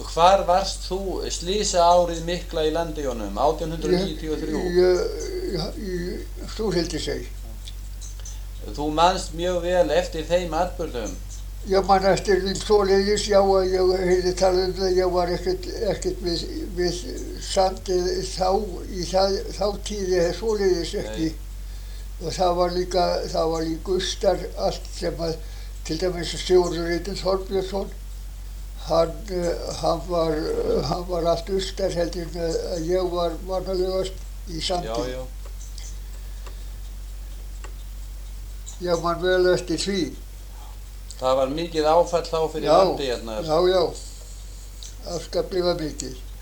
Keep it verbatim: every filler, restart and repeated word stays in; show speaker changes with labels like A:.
A: Hvar varst þú slysaárið mikla í Landeyjunum, átján hundruð níutíu og þrjú?
B: Í, í Stórhildisey.
A: Þú manst mjög vel eftir þeim atburðum?
B: Ég man eftir þeim svoleiðis, já, ég heyrði talað um það, ég var ekkert, ekkert við, við sandið þá, í það, þá tíði svoleiðis ekki. Nei. Og það var líka, það var líka Gustar allt sem að, til dæmis Sigurður Þorbjörnsson, hann, hann var, hann var allt Gustar heldur en að ég var vanalegast í sandi.
A: Já, já.
B: Ég man vel eftir því.
A: Það var mikið áfall þá fyrir Landeyjarnar.
B: Já, já, já, afskaplega mikið.